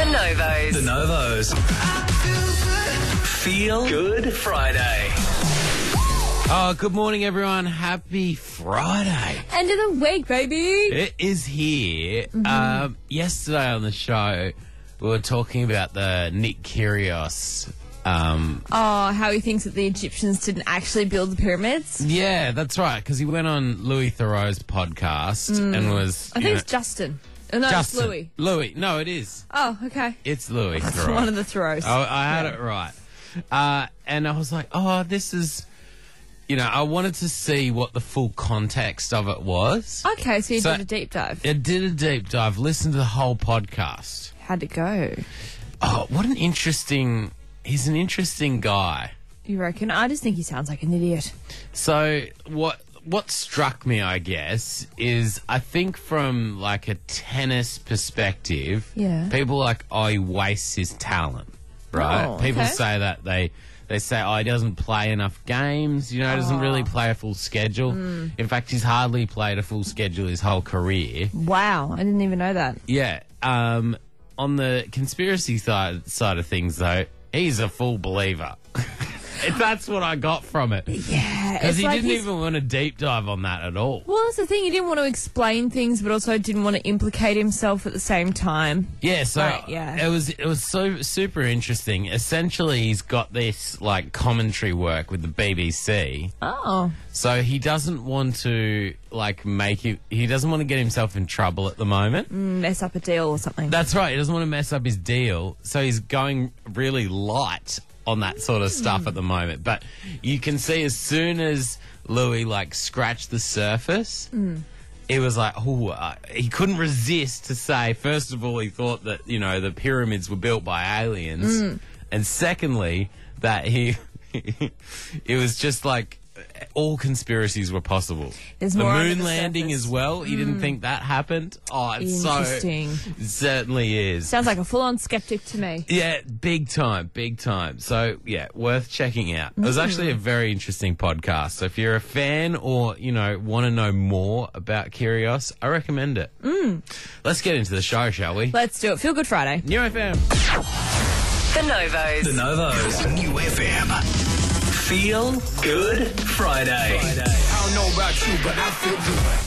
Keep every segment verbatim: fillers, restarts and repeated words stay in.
The Novos. The Novos. Feel Good Friday. Oh, good morning, everyone. Happy Friday. End of the week, baby. It is here. Mm-hmm. Um, yesterday on the show, we were talking about the Nick Kyrgios. Um, Oh, how he thinks that the Egyptians didn't actually build the pyramids. yeah, that's right, because he went on Louis Theroux's podcast and was... I you think know, it's Justin. Oh, no, Justin. it's Louis. Louis. No, it is. Oh, okay. It's Louis It's Theroux. one of the throws. I, I had Yeah. it right. Uh, and I was like, oh, this is... You know, I wanted to see what the full context of it was. Okay, so you So- did a deep dive. I did a deep dive, listened to the whole podcast. How'd it go? Oh, what an interesting... He's an interesting guy. You reckon? I just think he sounds like an idiot. So what what struck me, I guess, is I think from like a tennis perspective, Yeah. people are like, oh, he wastes his talent, right? Oh, People okay. say that they they say, oh, he doesn't play enough games, you know, he doesn't really play a full schedule. Hmm. In fact, he's hardly played a full schedule his whole career. Wow, I didn't even know that. Yeah. Um, on the conspiracy side side of things, though, he's a full believer. That's what I got from it. Yeah, Because it's he like didn't he's- even want to deep dive on that at all. Well, that's the thing. He didn't want to explain things, but also didn't want to implicate himself at the same time. Yeah, so Right, yeah. it was it was so super interesting. Essentially, he's got this like commentary work with the B B C. Oh, So he doesn't want to like make it. He doesn't want to get himself in trouble at the moment. mess up a deal or something. That's right. He doesn't want to mess up his deal. So he's going really light on that sort of stuff at the moment. But you can see as soon as Louis like scratched the surface, it was like, oh, uh, he couldn't resist to say, first of all, he thought that, you know, the pyramids were built by aliens. And secondly, that he, it was just like, all conspiracies were possible. There's the more under moon the landing surface. as well. He didn't think that happened. Oh, it's so Interesting. it certainly is. Sounds like a full-on skeptic to me. Yeah, big time, big time. So, yeah, worth checking out. It was actually a very interesting podcast. So if you're a fan or, you know, want to know more about Kyrgios, I recommend it. Mm. Let's get into the show, shall we? Let's do it. Feel Good Friday. New F M. The Novos. The Novos. New F M. Feel Good Friday. I don't know about you, but I feel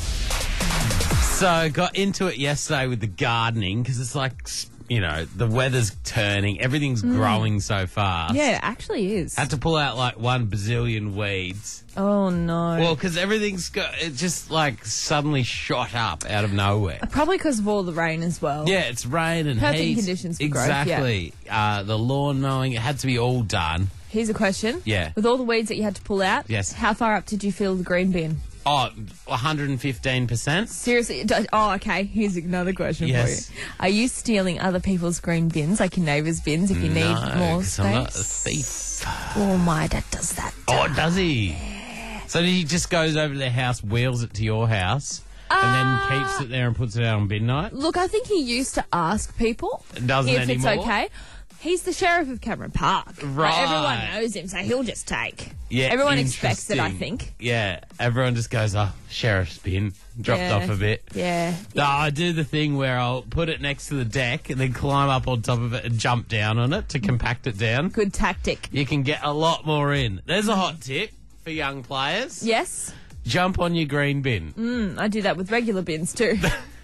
good. So, got into it yesterday with the gardening because it's like, you know, the weather's turning, everything's growing so fast. Yeah, it actually is. Had to pull out like one bazillion weeds. Oh, no. Well, because everything's got, it just like suddenly shot up out of nowhere. Probably because of all the rain as well. Yeah, it's rain and Perfect heat. conditions for growth, yeah. Exactly. Uh, the lawn mowing, it had to be all done. Here's a question. Yeah. With all the weeds that you had to pull out, Yes. how far up did you fill the green bin? Oh, one hundred fifteen percent. Seriously? d- Oh, okay. Here's another question Yes. for you. Are you stealing other people's green bins, like your neighbours' bins, if you need No, more 'cause space? I'm not a thief. Oh, my dad does that. Oh, does he? So he just goes over to their house, wheels it to your house, and Uh, then keeps it there and puts it out on midnight? Look, I think he used to ask people Doesn't if anymore? it's okay. He's the sheriff of Cameron Park. Like, Right. everyone knows him, so he'll just take. Yeah, Everyone expects it, I interesting. think. Yeah, everyone just goes, oh, sheriff's bin, dropped Yeah. off a bit. Yeah. No, I do the thing where I'll put it next to the deck and then climb up on top of it and jump down on it to compact it down. Good tactic. You can get a lot more in. There's a hot tip for young players. Yes. Jump on your green bin. Mm, I do that with regular bins too.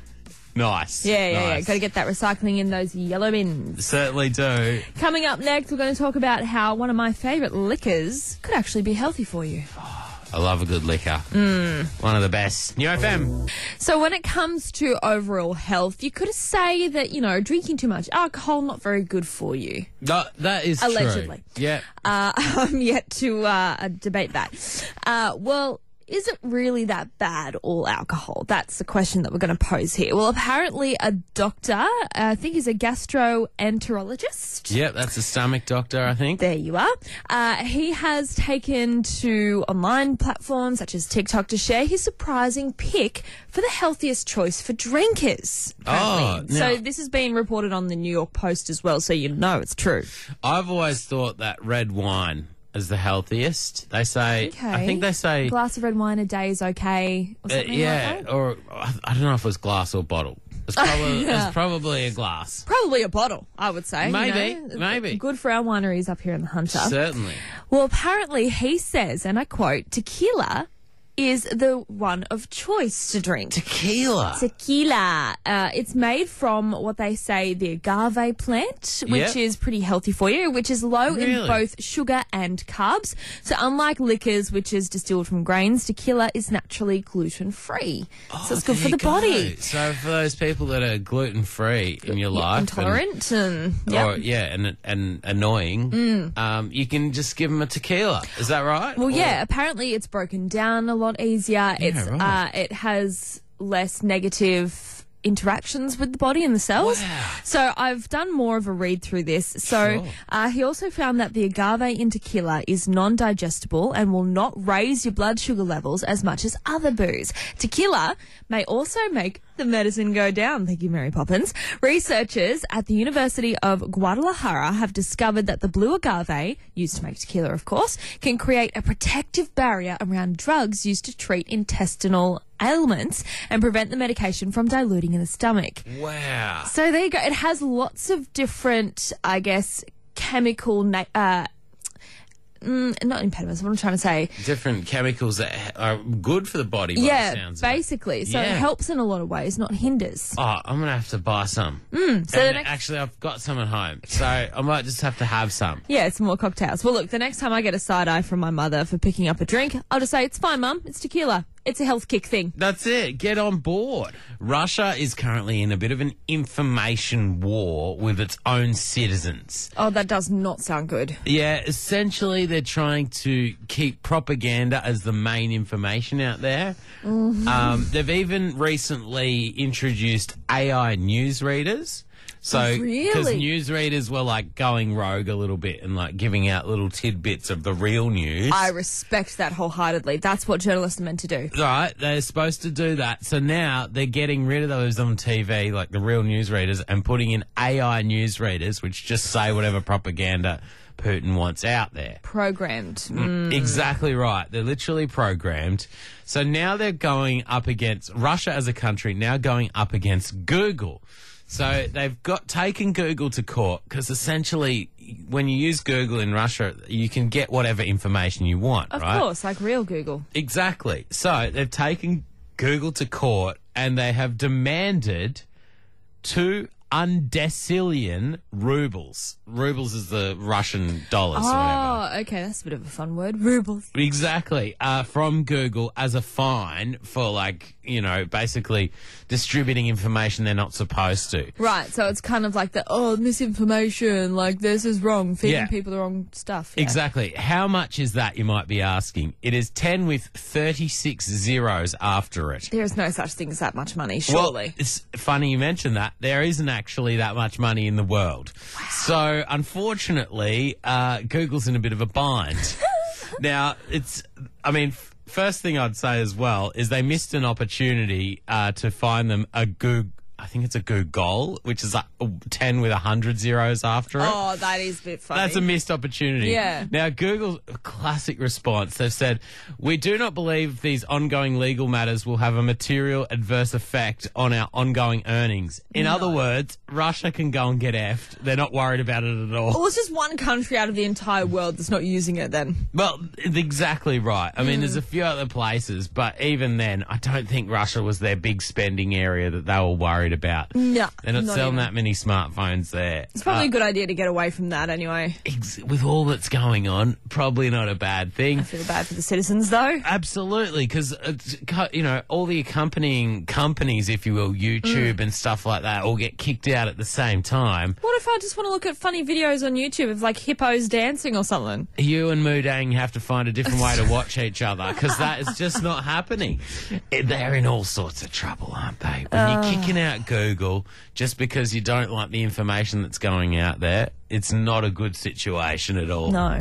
Nice. Yeah, yeah, yeah. Nice. Got to get that recycling in those yellow bins. Certainly do. Coming up next, we're going to talk about how one of my favourite liquors could actually be healthy for you. I love a good liquor. Mm. One of the best. New F M. So when it comes to overall health, you could say that, you know, drinking too much alcohol, not very good for you. No, that is Allegedly. true. Yeah. Uh, I'm yet to uh, debate that. Uh, well, is it really that bad, all alcohol? That's the question that we're going to pose here. Well, apparently a doctor, uh, I think he's a gastroenterologist. Yep, that's a stomach doctor, I think. There you are. Uh, he has taken to online platforms such as TikTok to share his surprising pick for the healthiest choice for drinkers. apparently. Oh, so now- this has been reported on the New York Post as well, so you know it's true. I've always thought that red wine is the healthiest. They say, Okay. I think they say, A glass of red wine a day is okay, or uh, something yeah, like that. or I I don't know if it was glass or bottle. It's probably, Yeah. it's probably a glass. Probably a bottle, I would say. you Maybe, know. maybe. Good for our wineries up here in the Hunter. Certainly. Well, apparently he says, and I quote, tequila is the one of choice to drink. Tequila. Tequila. Uh, it's made from what they say the agave plant, which Yep. is pretty healthy for you, which is low in Really? both sugar and carbs. So unlike liquors, which is distilled from grains, tequila is naturally gluten-free. so it's good Oh, There for you the body. go. So for those people that are gluten-free in your Yeah, life. intolerant and, And, yep. or, yeah, and, and annoying, um, you can just give them a tequila. Is that right? Well, Or- yeah, apparently it's broken down a lot easier. it's right. uh, it has less negative interactions with the body and the cells. Wow. So I've done more of a read through this. So Sure. uh, he also found that the agave in tequila is non-digestible and will not raise your blood sugar levels as much as other booze. Tequila may also make the medicine go down. Thank you, Mary Poppins. Researchers at the University of Guadalajara have discovered that the blue agave, used to make tequila, of course, can create a protective barrier around drugs used to treat intestinal ailments and prevent the medication from diluting in the stomach. Wow. So there you go. It has lots of different, I guess, chemical, na- uh, mm, not impediments, what I'm trying to say. Different chemicals that ha- are good for the body by the Yeah, sounds of it. basically. So Yeah. it helps in a lot of ways, not hinders. Oh, I'm going to have to buy some. Mm, so And the next- actually, I've got some at home. So I might just have to have some. Yeah, some more cocktails. Well, look, the next time I get a side eye from my mother for picking up a drink, I'll just say, it's fine, Mum. It's tequila. It's a health kick thing. That's it. Get on board. Russia is currently in a bit of an information war with its own citizens. Oh, that does not sound good. Yeah, essentially they're trying to keep propaganda as the main information out there. Um, they've even recently introduced A I newsreaders. So, because Really? newsreaders were like going rogue a little bit and like giving out little tidbits of the real news. I respect that wholeheartedly. That's what journalists are meant to do. Right, they're supposed to do that. So now they're getting rid of those on T V, like the real newsreaders, and putting in A I newsreaders, which just say whatever propaganda Putin wants out there. Programmed. Mm. Exactly right. They're literally programmed. So now they're going up against Russia as a country, now going up against Google. So they've got taken Google to court because essentially when you use Google in Russia, you can get whatever information you want, Of right? course, like real Google. Exactly. So they've taken Google to court and they have demanded two undecillion rubles. Rubles is the Russian dollars or whatever. Oh, okay. That's a bit of a fun word. Rubles. Exactly. Uh, from Google as a fine for, like, you know, basically distributing information they're not supposed to. Right, so it's kind of like the, oh, misinformation, like this is wrong, feeding Yeah. people the wrong stuff. Yeah. Exactly. How much is that, you might be asking? It is ten with thirty-six zeros after it. There is no such thing as that much money, Well, surely. it's funny you mention that. There isn't actually that much money in the world. So, unfortunately, uh, Google's in a bit of a bind. Now, it's, I mean, f- first thing I'd say as well is they missed an opportunity uh, to find them a Goog. I think it's a Google, which is like ten with one hundred zeros after it. Oh, that is a bit funny. That's a missed opportunity. Yeah. Now, Google's classic response, they've said, we do not believe these ongoing legal matters will have a material adverse effect on our ongoing earnings. In other words, Russia can go and get effed. They're not worried about it at all. Well, it's just one country out of the entire world that's not using it then. Well, exactly right. I mean, there's a few other places, but even then, I don't think Russia was their big spending area that they were worried about. No, They're not, not selling even. that many smartphones there. It's probably Uh, a good idea to get away from that anyway. ex- with all that's going on, probably not a bad thing. I feel bad for the citizens, though. Absolutely, because, you know, all the accompanying companies, if you will, YouTube and stuff like that, all get kicked out at the same time. What if I just want to look at funny videos on YouTube of, like, hippos dancing or something? You and Moodang have to find a different way to watch each other, because that is just not happening. Eh, They're in all sorts of trouble, aren't they? When you're kicking out Google just because you don't like the information that's going out there, it's not a good situation at all. No.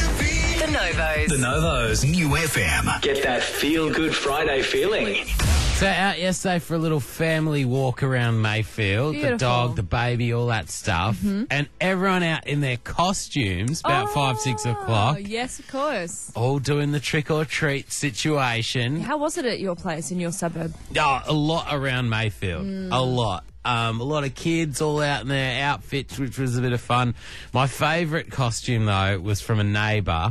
The Novos. The Novo's New F M. Get that feel good Friday feeling. So out yesterday for a little family walk around Mayfield. Beautiful. The dog, the baby, all that stuff. Mm-hmm. And everyone out in their costumes, about five, six o'clock. Oh, yes, of course. All doing the trick-or-treat situation. How was it at your place in your suburb? Oh, a lot around Mayfield. Mm. A lot. Um, a lot of kids all out in their outfits, which was a bit of fun. My favourite costume, though, was from a neighbour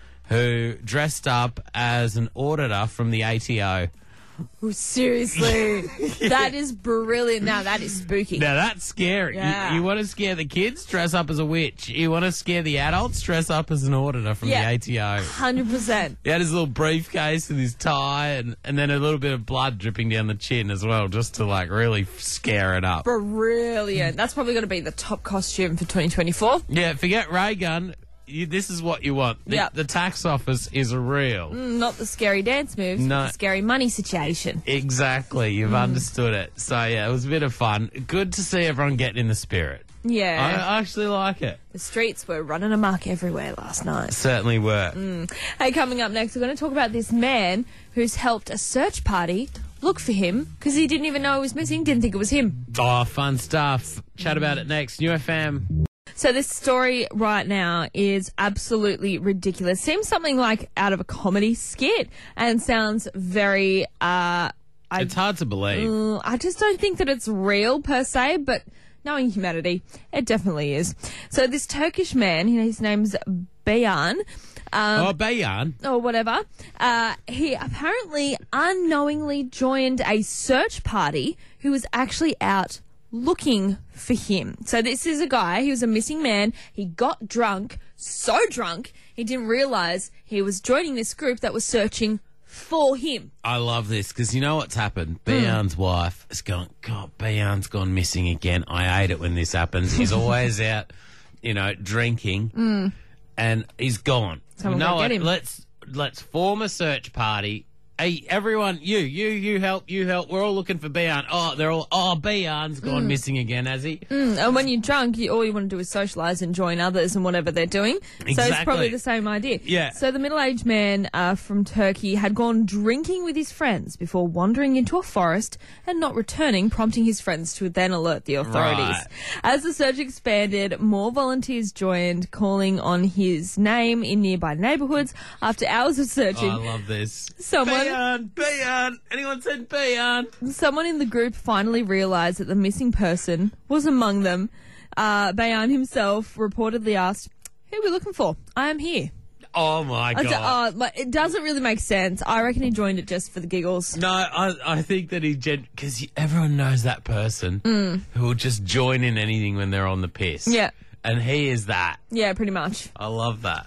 who dressed up as an auditor from the A T O. Oh, seriously. That is brilliant. Now, that is spooky. Now, that's scary. Yeah. You, you want to scare the kids? Dress up as a witch. You want to scare the adults? Dress up as an auditor from Yeah. the A T O. one hundred percent. He had his little briefcase and his tie and, and then a little bit of blood dripping down the chin as well, just to, like, really scare it up. Brilliant. That's probably going to be the top costume for twenty twenty-four. Yeah, forget ray gun. You, this is what you want. The, Yep. the tax office is real. Mm, Not the scary dance moves, No. but the scary money situation. Exactly. You've Mm. understood it. So, yeah, it was a bit of fun. Good to see everyone getting in the spirit. Yeah. I, I actually like it. The streets were running amok everywhere last night. Certainly were. Mm. Hey, coming up next, we're going to talk about this man who's helped a search party look for him because he didn't even know he was missing, didn't think it was him. Oh, fun stuff. Chat about it next. New F M. So this story right now is absolutely ridiculous. Seems something like out of a comedy skit and sounds very, uh, I, It's hard to believe. uh, I just don't think that it's real per se, but knowing humanity, it definitely is. So this Turkish man, his name's Bayan, um, oh, Bayan. or whatever, uh, he apparently unknowingly joined a search party who was actually out looking for him. So this is a guy, he was a missing man. He got drunk, so drunk, he didn't realise he was joining this group that was searching for him. I love this because you know what's happened? Hmm. Bayan's wife has gone, God, Bayan's gone missing again. I hate it when this happens. He's always out, you know, drinking and he's gone. Someone you know go get what? him. Let's, let's form a search party. Hey, everyone, you, you, you help, you help. We're all looking for Bayan. Oh, they're all, oh, Bayan's gone missing again, has he? Mm, and when you're drunk, you, all you want to do is socialise and join others and whatever they're doing. So it's Exactly. probably the same idea. Yeah. So the middle-aged man uh, from Turkey had gone drinking with his friends before wandering into a forest and not returning, prompting his friends to then alert the authorities. Right. As the search expanded, more volunteers joined, calling on his name in nearby neighbourhoods. After hours of searching, Oh, I love this. Someone- Bayan, Bayan. Anyone said Bayan? someone in the group finally realised that the missing person was among them. Uh, Bayan himself reportedly asked, "Who are we looking for? I am here." Oh, my I God. d- uh, but it doesn't really make sense. I reckon he joined it just for the giggles. No, I, I think that he because everyone knows that person who will just join in anything when they're on the piss. Yeah. And he is that. Yeah, pretty much. I love that.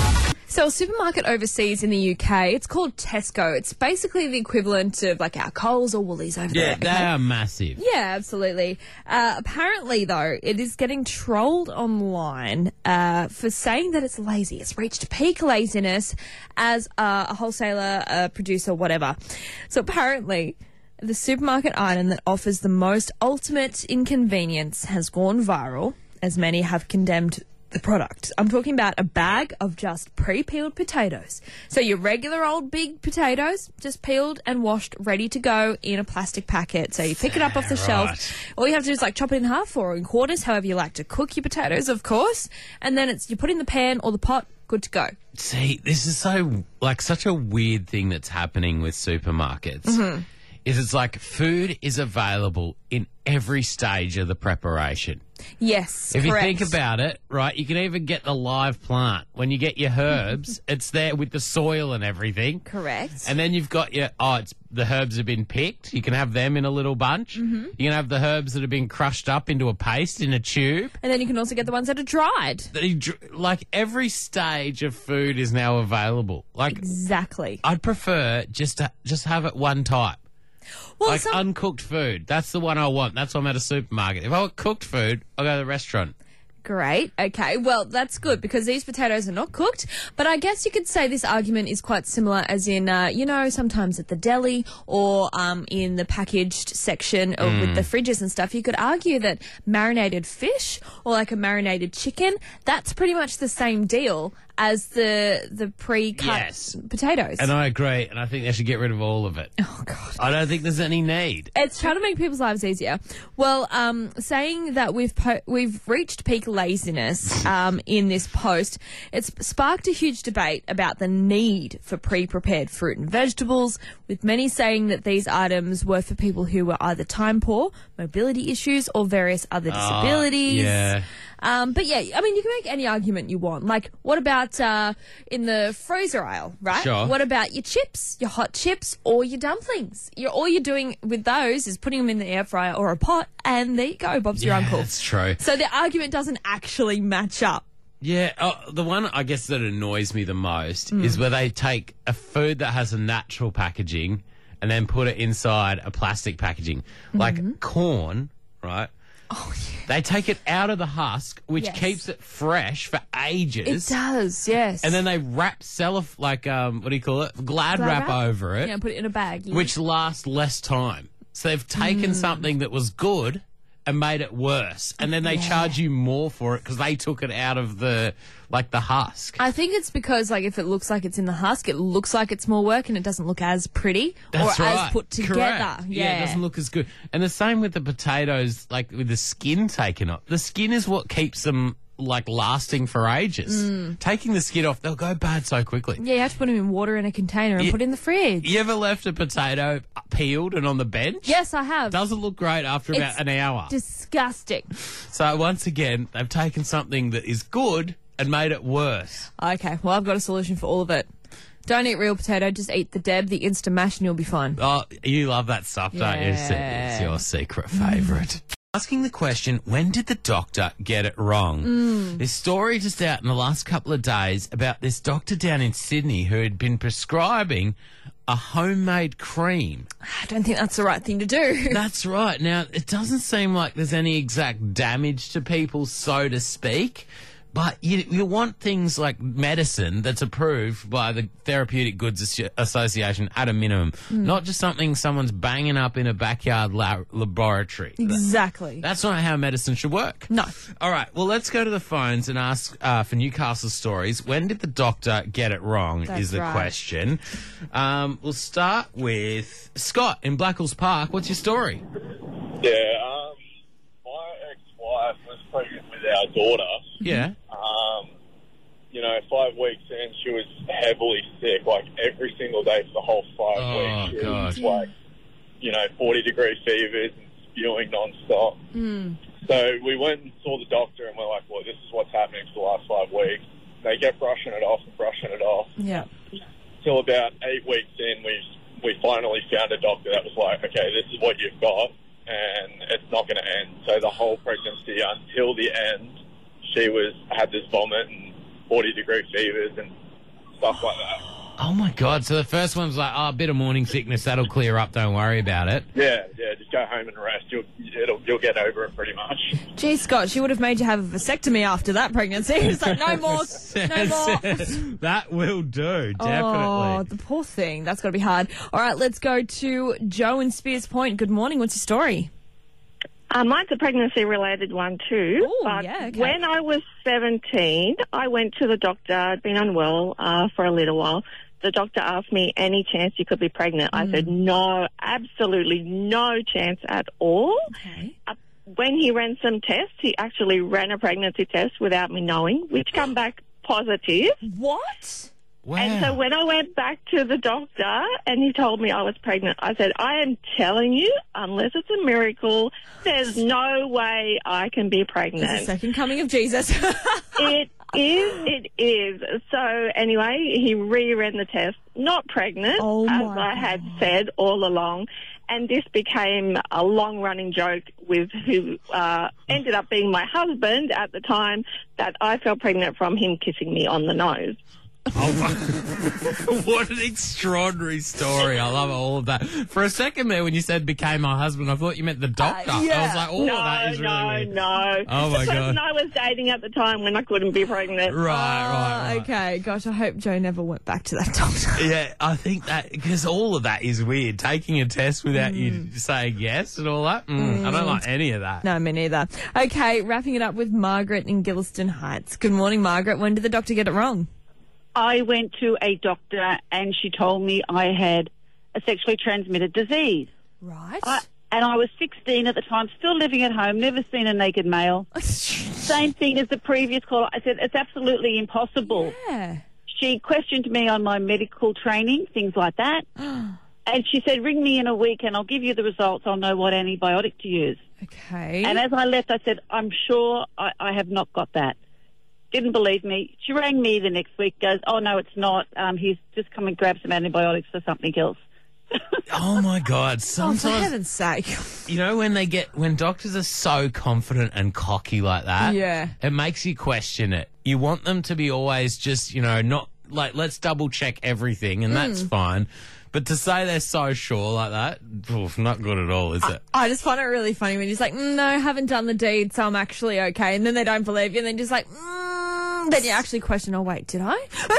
So a supermarket overseas in the U K, it's called Tesco. It's basically the equivalent of like our Coles or Woolies over Yeah, there. they okay? are massive. Yeah, absolutely. Uh, apparently, though, it is getting trolled online uh, for saying that it's lazy. It's reached peak laziness as uh, a wholesaler, a producer, whatever. So apparently, the supermarket item that offers the most ultimate inconvenience has gone viral, as many have condemned the product. I'm talking about a bag of just pre-peeled potatoes. So your regular old big potatoes, just peeled and washed, ready to go in a plastic packet. So you pick it up off the shelf. Right. All you have to do is like chop it in half or in quarters, however you like to cook your potatoes, of course. And then it's you put in the pan or the pot, good to go. See, this is so, like, such a weird thing that's happening with supermarkets. Mm-hmm. Is it's like food is available in every stage of the preparation. Yes, If correct. you think about it, right, you can even get the live plant. When you get your herbs, it's there with the soil and everything. Correct. And then you've got your, oh, it's the herbs have been picked. You can have them in a little bunch. Mm-hmm. You can have the herbs that have been crushed up into a paste in a tube. And then you can also get the ones that are dried. They dr- Like every stage of food is now available. Like Exactly. I'd prefer just to just have it one type. Well, Like some- uncooked food. That's the one I want. That's why I'm at a supermarket. If I want cooked food, I'll go to the restaurant. Great. Okay. Well, that's good because these potatoes are not cooked. But I guess you could say this argument is quite similar, as in, uh, you know, sometimes at the deli or um, in the packaged section of, with the fridges and stuff, you could argue that marinated fish or like a marinated chicken, that's pretty much the same deal as the the pre-cut Yes. potatoes. And I agree, and I think they should get rid of all of it. oh, God. I don't think there's any need. It's trying to make people's lives easier. Well, um, saying that we've po- we've reached peak laziness um, in this post, it's sparked a huge debate about the need for pre-prepared fruit and vegetables, with many saying that these items were for people who were either time poor, mobility issues, or various other disabilities. yeah. Um, but yeah, I mean, you can make any argument you want. Like, what about uh, in the freezer aisle, right? Sure. What about your chips, your hot chips, or your dumplings? You're, all you're doing with those is putting them in the air fryer or a pot, and there you go, Bob's your Yeah, uncle. that's true. So the argument doesn't actually match up. Yeah, oh, the one I guess that annoys me the most Mm. is where they take a food that has a natural packaging and then put it inside a plastic packaging. Like Mm-hmm. corn, right? Oh, yeah. They take it out of the husk, which Yes. keeps it fresh for ages. It does, yes. And then they wrap cellof like um what do you call it? Glad, Glad wrap, wrap? over it, yeah, put it in a bag. Yeah. which lasts less time. So they've taken Mm. something that was good and made it worse, and then they Yeah. charge you more for it because they took it out of the like the husk. I think it's because, like, if it looks like it's in the husk, it looks like it's more work and it doesn't look as pretty That's or right. as put together. Correct. Yeah. it doesn't look as good. And the same with the potatoes, like with the skin taken off. The skin is what keeps them like lasting for ages. Mm. Taking the skin off, they'll go bad so quickly. Yeah, you have to put them in water in a container and Yeah. put it in the fridge. You ever left a potato peeled and on the bench? Yes, I have. Doesn't look great after about It's an hour. Disgusting. So once again, they've taken something that is good and made it worse. Okay, well, I've got a solution for all of it. Don't eat real potato, just eat the Deb, the Insta mash, and you'll be fine. Oh, you love that stuff, don't you? It's, Yeah. it's your secret favourite. Asking the question, when did the doctor get it wrong? Mm. This story just out in the last couple of days about this doctor down in Sydney who had been prescribing a homemade cream. I don't think that's the right thing to do. That's right. Now, it doesn't seem like there's any exact damage to people, so to speak. But you, you want things like medicine that's approved by the Therapeutic Goods Associ- Association at a minimum, not just something someone's banging up in a backyard la- laboratory. Exactly. That's not how medicine should work. No. All right, well, let's go to the phones and ask uh, for Newcastle stories. When did the doctor get it wrong That's is the right. question. Um, we'll start with Scott in Blackwells Park. What's your story? Yeah, um, my ex-wife was pregnant with our daughter. Yeah. Um, you know, five weeks in, she was heavily sick, like every single day for the whole five Oh, weeks. She God. was like, you know, forty degree fevers and spewing non-stop. Mm. So we went and saw the doctor and we're like, well, this is what's happening for the last five weeks. They kept brushing it off and brushing it off. Yeah. Till about eight weeks in, we we finally found a doctor that was like, okay, this is what you've got, and it's not going to end. So the whole pregnancy until the end, she was had this vomit and forty degree fevers and stuff like that. Oh, my God. So the first one's like, oh, a bit of morning sickness, that'll clear up, don't worry about it. Yeah, yeah, just go home and rest. You'll it'll, you'll get over it pretty much. Gee, Scott, she would have made you have a vasectomy after that pregnancy. It's like, no more, no more. That will do, Oh, definitely. the poor thing. That's got to be hard. All right, let's go to Joe in Spears Point. Good morning. What's your story? Uh, mine's a pregnancy-related one too. Ooh, but yeah, okay. when I was seventeen, I went to the doctor. I'd been unwell uh, for a little while. The doctor asked me, any chance you could be pregnant? I said, no, absolutely no chance at all. Okay. Uh, when he ran some tests, he actually ran a pregnancy test without me knowing, which come back positive. What? Wow. And so when I went back to the doctor and he told me I was pregnant, I said, I am telling you, unless it's a miracle, there's no way I can be It's the pregnant. second coming of Jesus. It is, it is. So anyway, he re-ran the test, not pregnant, Oh, as my I had said all along. And this became a long-running joke with who uh, ended up being my husband at the time, that I fell pregnant from him kissing me on the nose. What an extraordinary story. I love all of that. For a second there, when you said became my husband, I thought you meant the doctor. Uh, yeah. I was like, oh, no, that is really no, weird. no. Oh, my the God. person I was dating at the time when I couldn't be pregnant. Right, right, Ah, right. okay. Gosh, I hope Joe never went back to that doctor. Yeah, I think that, because all of that is weird. Taking a test without you Mm. saying yes and all that. Mm, I don't like any of that. No, me neither. Okay, wrapping it up with Margaret in Gilliston Heights. Good morning, Margaret. When did the doctor get it wrong? I went to a doctor and she told me I had a sexually transmitted disease. Right. I, and I was sixteen at the time, still living at home, never seen a naked male. Same thing as the previous caller. I said, it's absolutely impossible. Yeah. She questioned me on my medical training, things like that. And she said, ring me in a week and I'll give you the results. I'll know what antibiotic to use. Okay. And as I left, I said, I'm sure I, I have not got that. Didn't believe me. She rang me the next week, goes, oh, no, it's not. Um, he's just come and grabbed some antibiotics for something else. Oh, my God. Oh, for Sometimes, heaven's sake. you know, when they get, when doctors are so confident and cocky like that, Yeah. it makes you question it. You want them to be always just, you know, not like, let's double check everything, and Mm. that's fine. But to say they're so sure like that, oof, not good at all, is it? I just find it really funny when he's like, mm, no, haven't done the deed, so I'm actually okay. And then they don't believe you, and then just like, mm, then you actually question, oh, wait, did I?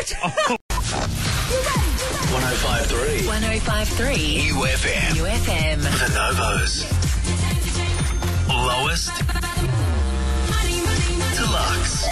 one oh five point three one oh five point three U F M. U F M. The Novos. Lowest Deluxe.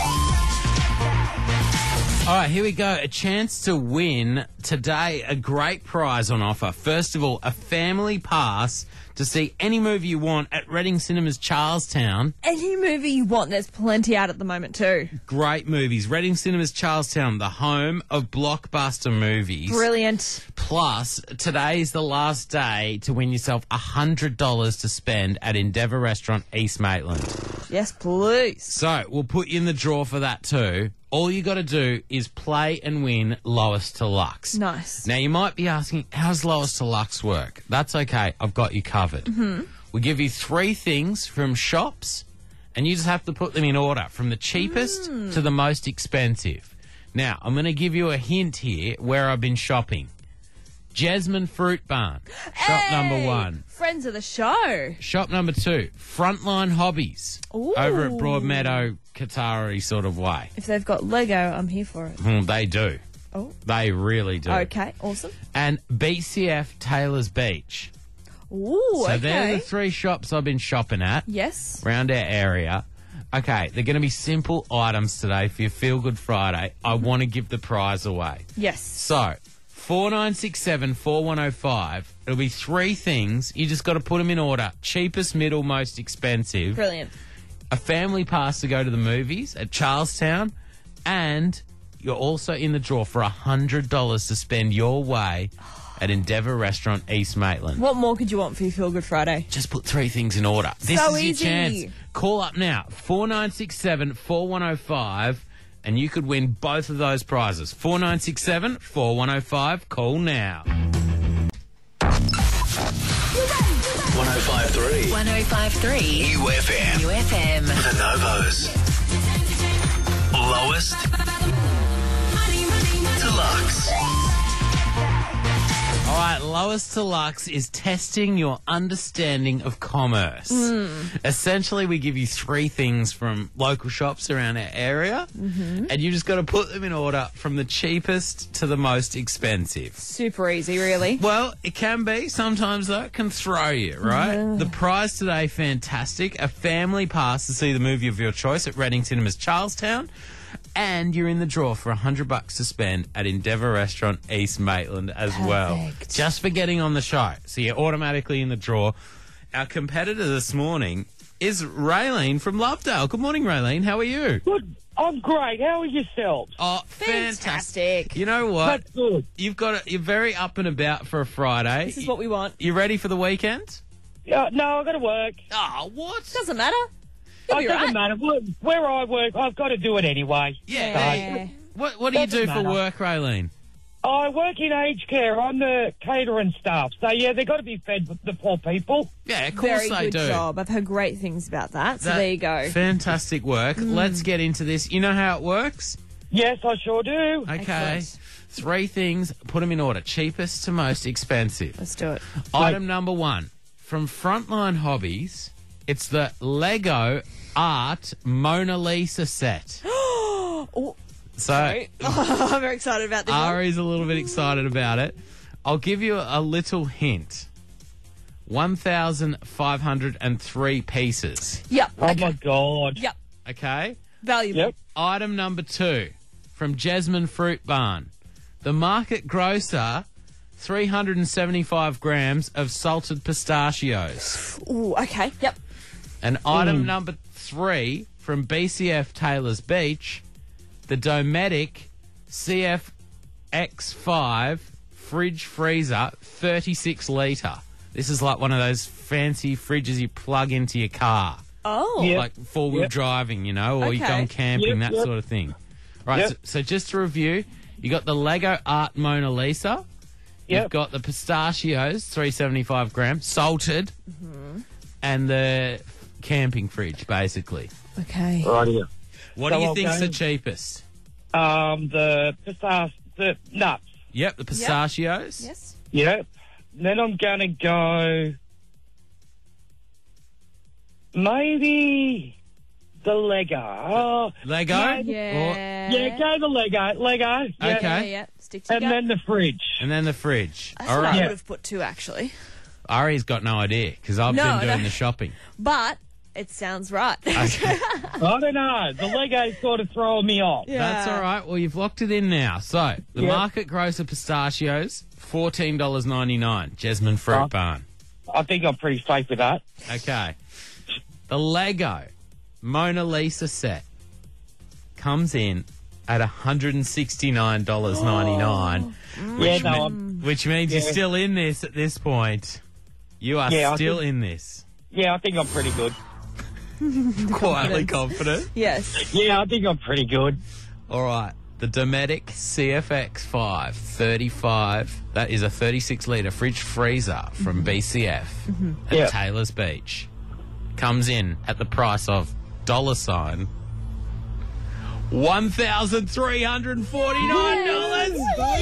All right, here we go. A chance to win today. A great prize on offer. First of all, a family pass to see any movie you want at Reading Cinemas Charlestown. Any movie you want, there's plenty out at the moment too. Great movies. Reading Cinemas Charlestown, the home of blockbuster movies. Brilliant. Plus, today's the last day to win yourself one hundred dollars to spend at Endeavour Restaurant, East Maitland. Yes, please. So, we'll put you in the draw for that too. All you got to do is play and win Lowest to Lux. Nice. Now, you might be asking, how's Lowest to Lux work? That's okay. I've got you covered. Mm-hmm. We give you three things from shops, and you just have to put them in order from the cheapest Mm. to the most expensive. Now, I'm going to give you a hint here where I've been shopping. Jasmine Fruit Barn, shop Hey, number one. Friends of the show. Shop number two, Frontline Hobbies, Ooh. over at Broadmeadow, Qatari sort of way. If they've got Lego, I'm here for it. Mm, they do. Oh. They really do. Okay, awesome. And B C F Taylor's Beach. Ooh, So okay. they're the three shops I've been shopping at Yes. around our area. Okay, they're going to be simple items today for your Feel Good Friday. I want to give the prize away. Yes. So, four nine six seven, four one oh five. It'll be three things. You just got to put them in order. Cheapest, middle, most expensive. Brilliant. A family pass to go to the movies at Charlestown. And you're also in the draw for one hundred dollars to spend your way at Endeavour Restaurant, East Maitland. What more could you want for your Feel Good Friday? Just put three things in order. This So is your easy. chance. Call up now, four nine six seven, four one oh five, and you could win both of those prizes. four nine six seven, four one oh five. Call now. one oh five point three one oh five point three U F M. U F M. The Novos. Lowest Deluxe. All right, Lowest to Lux is testing your understanding of commerce. Essentially, we give you three things from local shops around our area, and you just got to put them in order from the cheapest to the most expensive. Super easy, really. Well, it can be. Sometimes, though, it can throw you, right? The prize today, fantastic. A family pass to see the movie of your choice at Reading Cinemas Charlestown. And you're in the draw for one hundred bucks to spend at Endeavour Restaurant, East Maitland as well. Perfect. Just for getting on the show. So you're automatically in the draw. Our competitor this morning is Raylene from Lovedale. Good morning, Raylene. How are you? Good. I'm great. How are yourselves? Oh, fantastic. Fantastic. You know what? That's good. You've got a, you're very up and about for a Friday. This is what we want. You ready for the weekend? Uh, no, I've got to work. Oh, what? Doesn't matter. You'll It be doesn't right. matter. Where- Where I work, I've got to do it anyway. Yeah. Yeah. What What do you do Doesn't for matter. work, Raylene? I work in aged care. I'm the catering staff. So, yeah, they've got to be fed with the poor people. Yeah, of course Very they good do. job. I've heard great things about that. So That- there you go. Fantastic work. Let's get into this. You know how it works? Yes, I sure do. Okay. Excellent. Three things, put them in order. Cheapest to most expensive. Let's do it. Item number one, from Frontline Hobbies, it's the Lego Art Mona Lisa set. Oh, So, sorry. I'm very excited about this one. Ari's a little bit excited about it. I'll give you a little hint. one thousand five hundred three pieces. Yep. Oh, Okay. my God. Yep. Okay? Valuable. Yep. Item number two, from Jasmine Fruit Barn. The Market Grocer, three hundred seventy-five grams of salted pistachios. Ooh, okay. Yep. And item number three from B C F Taylor's Beach, the Dometic C F X five fridge freezer, thirty-six litre. This is like one of those fancy fridges you plug into your car. Oh. Yep. Like four-wheel Yep. driving, you know, or Okay. you're going camping, Yep, that yep. sort of thing. Right, Yep. so, so just to review, you got the Lego Art Mona Lisa. You've Yep. got the pistachios, three hundred seventy-five grams, salted, and the camping fridge, basically. Okay. Right here. What So do you I'll think's go- the cheapest? Um, the pistach, the nuts. Yep, the pistachios. Yes. Yep. Then I'm gonna go. Maybe the Lego. Oh, Lego? maybe- Yeah. Yeah, go the Lego. Lego. Yeah. Okay. Yeah, yeah. Stick to And then the fridge. And then the fridge. That's All what I right. would have put too, actually. Ari's got no idea because I've No, been doing no. the shopping. But it sounds right. Okay. I don't know. The Lego's sort of throwing me off. That's all right. Well, you've locked it in now. So, the Yep. Market Grocer pistachios, fourteen dollars ninety-nine. Jasmine Fruit Oh. Barn. I think I'm pretty safe with that. Okay. The Lego Mona Lisa set comes in at one hundred sixty-nine dollars ninety-nine, Yeah, which, no, me- I'm, which means you're Yeah. still in this at this point. You are Yeah, I still think- in this. yeah, I think I'm pretty good. Quietly confident. Yes. Yeah, I think I'm pretty good. All right. The Dometic C F X five thirty-five. That is a thirty-six litre fridge freezer from B C F at Yeah. Taylor's Beach. Comes in at the price of dollar sign one thousand three hundred forty-nine dollars.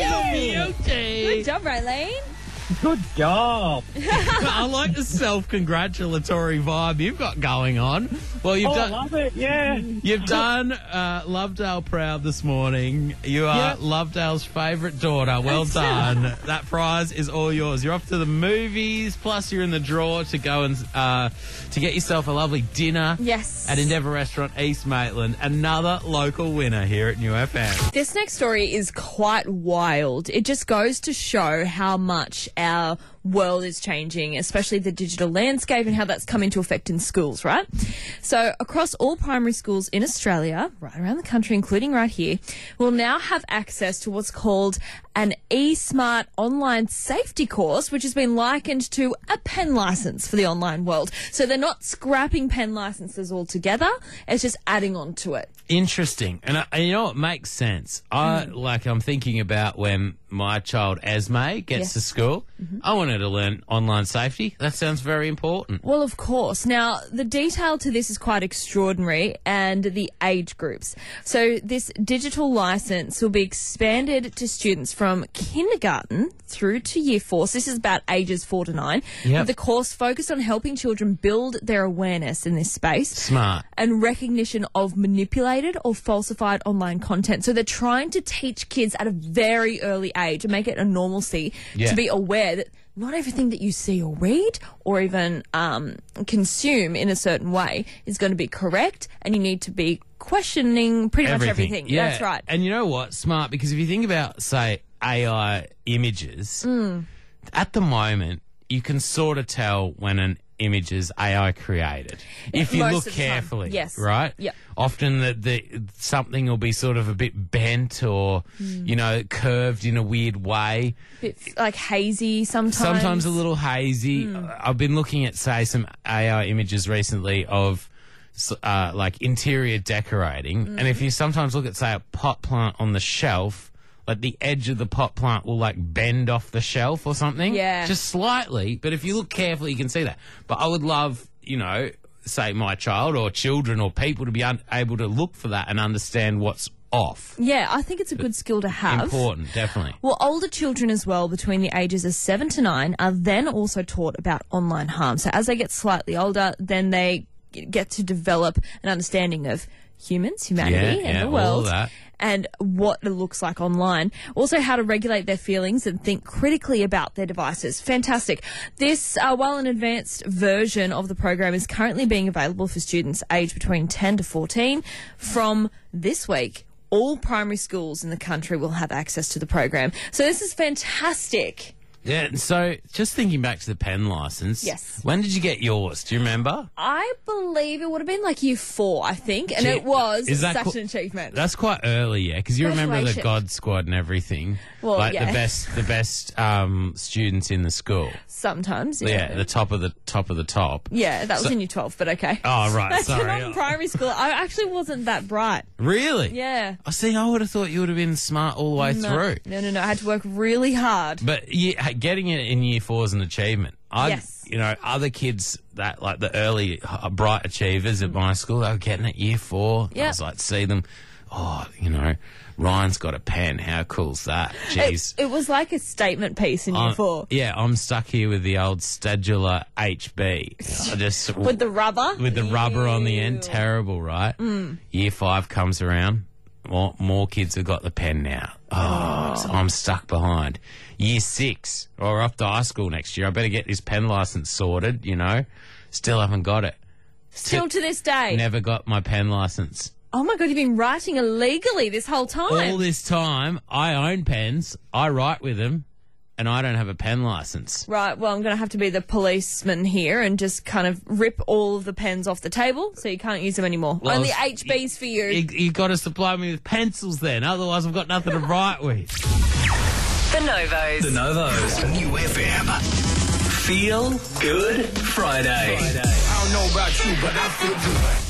Yeah. Good job, Raylene. Good job. I like the self-congratulatory vibe you've got going on. Well, you've Oh, I done. love it. Yeah. You've done uh, Lovedale proud this morning. You are Yep. Lovedale's favourite daughter. Well done. That prize is all yours. You're off to the movies, plus you're in the draw to go and uh, to get yourself a lovely dinner Yes. at Endeavour Restaurant East Maitland. Another local winner here at New F M. This next story is quite wild. It just goes to show how much our world is changing, especially the digital landscape and how that's come into effect in schools, right? So across all primary schools in Australia, right around the country, including right here, will now have access to what's called an eSmart online safety course, which has been likened to a pen license for the online world. So they're not scrapping pen licenses altogether, it's just adding on to it. Interesting. And, uh, and you know, it makes sense. I like, I'm thinking about when my child Esme gets Yes. to school. I want her to learn online safety. That sounds very important. Well, of course. Now, the detail to this is quite extraordinary, and the age groups. So this digital license will be expanded to students from kindergarten through to year four. So this is about ages four to nine. Yep. With the course focused on helping children build their awareness in this space. Smart. And recognition of manipulated or falsified online content. So they're trying to teach kids at a very early age and make it a normalcy Yeah. to be aware that not everything that you see or read or even um, consume in a certain way is going to be correct, and you need to be questioning pretty much everything. Yeah. That's right. And you know what? Smart, because if you think about, say, A I images, Mm. at the moment, you can sort of tell when an image is A I created. If you Most look of the time, carefully. yes. Right? Yep. Often the, the something will be sort of a bit bent or, Mm. you know, curved in a weird way. Bit like hazy sometimes. Sometimes a little hazy. I've been looking at, say, some A I images recently of s- uh, like interior decorating, and if you sometimes look at, say, a pot plant on the shelf, like the edge of the pot plant will like bend off the shelf or something. Yeah. Just slightly, but if you look carefully, you can see that. But I would love, you know, say my child or children or people to be un- able to look for that and understand what's off. Yeah, I think it's a good skill to have. Important, definitely. Well, older children as well, between the ages of seven to nine, are then also taught about online harm. So as they get slightly older, then they get to develop an understanding of humans, humanity, Yeah, and yeah, the all world, that. and what it looks like online. Also, how to regulate their feelings and think critically about their devices. Fantastic. This, uh, while an advanced version of the program is currently being available for students aged between ten to fourteen, from this week, all primary schools in the country will have access to the program. So this is fantastic. Yeah, so just thinking back to the pen license. Yes. When did you get yours? Do you remember? I believe it would have been like year four, I think, and Gee, it was is that such qu- an achievement. That's quite early, yeah, because you remember the Graduation. God Squad and everything. Well, like yeah. the best, the best um, students in the school. Sometimes, yeah. Yeah, the top of the top of the top. Yeah, that was So- in year twelve, but okay. Oh, right, That's sorry. not in primary school. I actually wasn't that bright. Really? Yeah. I see. I would have thought you would have been smart all the way No, through. no, no, no. I had to work really hard. But yeah, getting it in year four is an achievement. I, Yes. You know, other kids that like the early uh, bright achievers at my school, they were getting it year four. I Yep. was like, see them. Oh, you know, Ryan's got a pen. How cool's that? It, Jeez. it was like a statement piece in year I'm- four. Yeah, I'm stuck here with the old Stadula H B. I just With the rubber? with the rubber on the end. Ew. Terrible, right? Mm. Year five comes around. More, more kids have got the pen now. Oh, so I'm stuck behind. Year six, or we're off to high school next year. I better get this pen license sorted, you know. Still haven't got it. Still to this day. Never got my pen license. Oh my God, you've been writing illegally this whole time. All this time, I own pens. I write with them, and I don't have a pen license. Right, well, I'm going to have to be the policeman here and just kind of rip all of the pens off the table so you can't use them anymore. Well, Only it's- H Bs for you. You, you got to supply me with pencils then, otherwise I've got nothing to write with. The Novos. The Novos. New F M. Feel Good Friday. I don't know about you, but I feel good.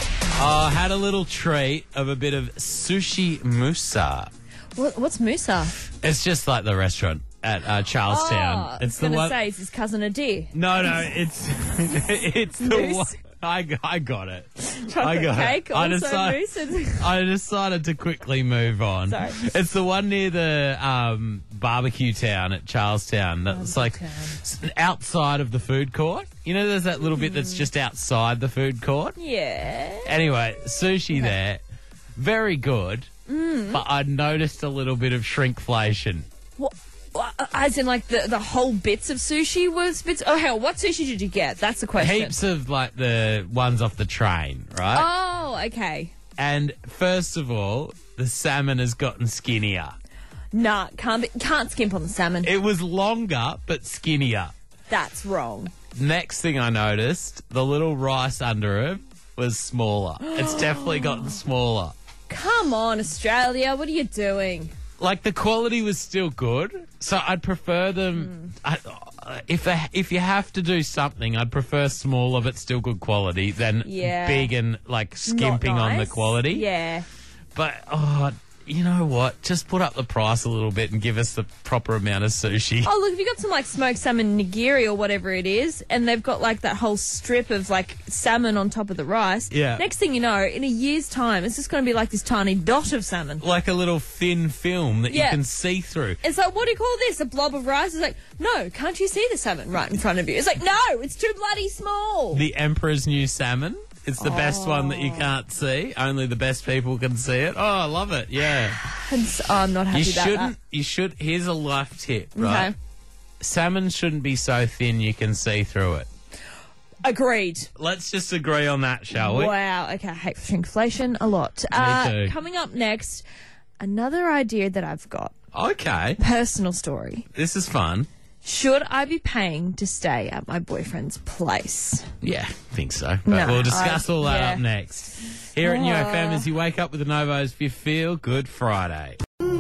I had a little treat of a bit of sushi musa. What, what's Musa? It's just like the restaurant at uh, Charlestown. Oh, I was it's the going to one. say, is his cousin a deer? No, no, it's it's the Moose? one. I, I got it. I Chocolate got cake, it. I also decided, moose. and- I decided to quickly move on. Sorry. It's the one near the um, barbecue town at Charlestown. That's like Barbecue town. s- outside of the food court. You know, there's that little bit Mm. that's just outside the food court. Yeah. Anyway, sushi there, very good. Mm. But I noticed a little bit of shrinkflation. What, what, as in, like, the, the whole bits of sushi was bits? Oh, hell, what sushi did you get? That's the question. Heaps of like the ones off the train, right? Oh, okay. And first of all, the salmon has gotten skinnier. Nah, can't, be, can't skimp on the salmon. It was longer, but skinnier. That's wrong. Next thing I noticed, the little rice under it was smaller. It's definitely gotten smaller. Come on, Australia. What are you doing? Like the quality was still good, so I'd prefer them. I, uh, if they, if you have to do something, I'd prefer smaller but still good quality than Yeah. big and like Not skimping on the nice. quality. Yeah. But oh, you know what? Just put up the price a little bit and give us the proper amount of sushi. Oh, look, if you got some like smoked salmon nigiri or whatever it is, and they've got like that whole strip of like salmon on top of the rice. Yeah. Next thing you know, in a year's time, it's just going to be like this tiny dot of salmon. Like a little thin film that Yeah. you can see through. It's like, what do you call this? A blob of rice? It's like, no, can't you see the salmon right in front of you? It's like, no, it's too bloody small. The Emperor's New Salmon. It's the best one that you Oh. can't see. Only the best people can see it. Oh, I love it. Yeah. And so- oh, I'm not happy You about shouldn't. You should. Here's a life tip, right? Okay. Salmon shouldn't be so thin you can see through it. that. Agreed. Let's just agree on that, shall we? Wow. Okay, I hate shrinkflation a lot. Uh, too. coming up next, another idea that I've got. Okay. Personal story. This is fun. Should I be paying to stay at my boyfriend's place? Yeah, I think so. But No, we'll discuss I- all that yeah. up next. Here at New F M as you wake up with the Novos for your Feel Good Friday.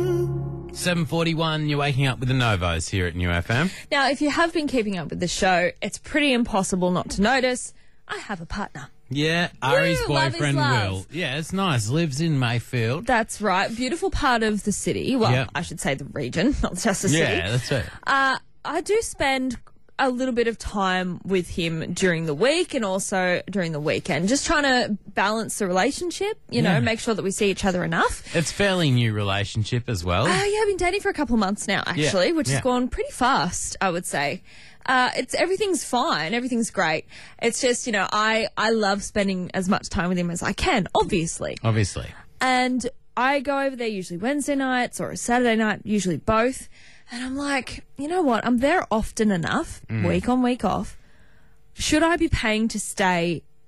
seven forty-one, you're waking up with the Novos here at New F M. Now, if you have been keeping up with the show, it's pretty impossible not to notice I have a partner. Yeah, Ari's Woo, love is boyfriend love. Will. Yeah, it's nice. Lives in Mayfield. That's right. Beautiful part of the city. Well, Yep. I should say the region, not just the city. Yeah, that's it. Uh, I do spend a little bit of time with him during the week and also during the weekend, just trying to balance the relationship, you know, Yeah. make sure that we see each other enough. It's fairly new relationship as well. Uh, yeah, I've been dating for a couple of months now, actually, which yeah. has gone pretty fast, I would say. Uh, it's everything's fine, everything's great. It's just, you know, I, I love spending as much time with him as I can, obviously. Obviously. And I go over there usually Wednesday nights or a Saturday night, usually both. And I'm like, you know what? I'm there often enough, Mm. week on, week off. Should I be paying to stay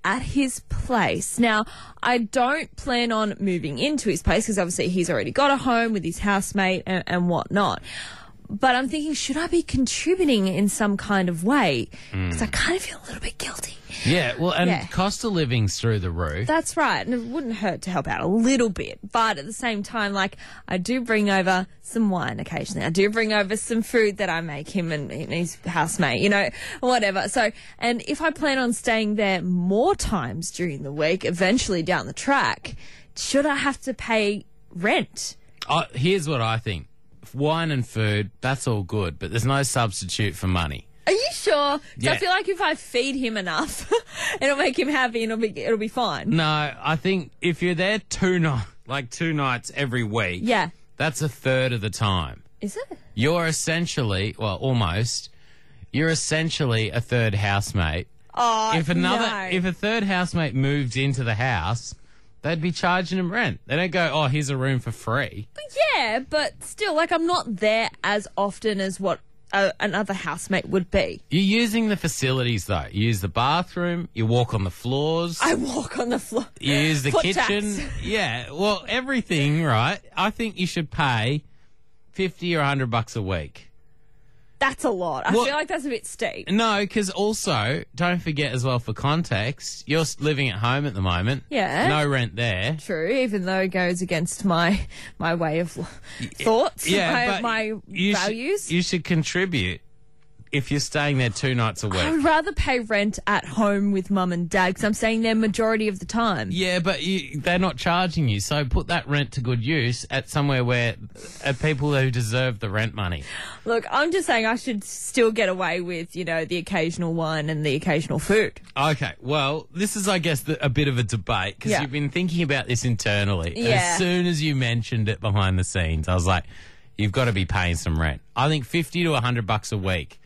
at his place. Now, I don't plan on moving into his place because obviously he's already got a home with his housemate and, and whatnot. But I'm thinking, should I be contributing in some kind of way? Because I kind of feel a little bit guilty. Yeah, well, and Yeah. cost of living's through the roof. That's right. And it wouldn't hurt to help out a little bit. But at the same time, like, I do bring over some wine occasionally. I do bring over some food that I make him and, and his housemate, you know, whatever. So, and if I plan on staying there more times during the week, eventually down the track, should I have to pay rent? Oh, here's what I think. Wine and food, that's all good, but there's no substitute for money. Are you sure? 'Cause Yeah. I feel like if I feed him enough, it'll make him happy and it'll be it'll be fine. No, I think if you're there two nights, like two nights every week, Yeah. that's a third of the time. Is it? You're essentially, well, almost, you're essentially a third housemate. Oh, if another, no. if a third housemate moved into the house, they'd be charging him rent. They don't go, oh, here's a room for free. Yeah, but still, like, I'm not there as often as what uh, another housemate would be. You're using the facilities, though. You use the bathroom, you walk on the floors. I walk on the floor. You use the Foot kitchen. taps. Yeah, well, everything, right? I think you should pay fifty or one hundred bucks a week. That's a lot. I Well- feel like that's a bit steep. No, because also, don't forget as well for context, you're s- living at home at the moment. Yeah. No rent there. True, even though it goes against my my way of thoughts, Yeah, my, but my you should- values. you should contribute if you're staying there two nights a I week. would rather pay rent at home with mum and dad because I'm staying there majority of the time. Yeah, but you, they're not charging you, so put that rent to good use at somewhere where at people who deserve the rent money. Look, I'm just saying I should still get away with, you know, the occasional wine and the occasional food. Okay, well, this is, I guess, the, a bit of a debate because Yeah. you've been thinking about this internally. And Yeah. as soon as you mentioned it behind the scenes, I was like, you've got to be paying some rent. I think fifty to one hundred bucks a week.